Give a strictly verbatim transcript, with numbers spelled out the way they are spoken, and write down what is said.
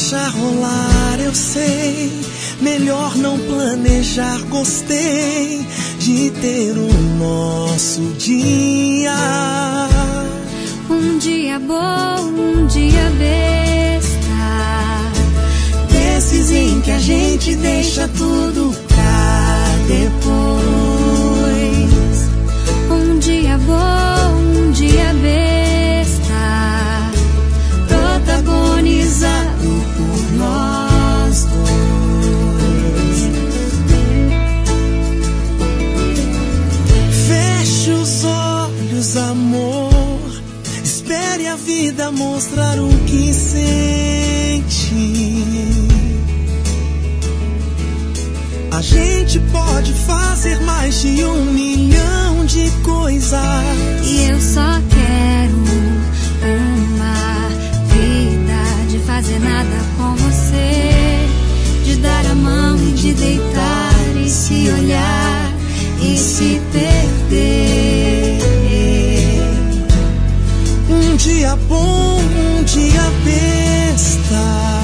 deixar rolar, eu sei. Melhor não planejar, gostei de ter o nosso dia. Um dia bom, um dia besta, desses em que a gente deixa tudo pra depois. Um dia bom, um dia besta, protagonizado por nós dois. Feche os olhos, amor, espere a vida mostrar o que sente. A gente pode fazer mais de um milhão de coisas. E eu só quero uma vida de fazer nada com você, de dar a mão e de deitar e se olhar e se perder. Um dia bom, um dia besta,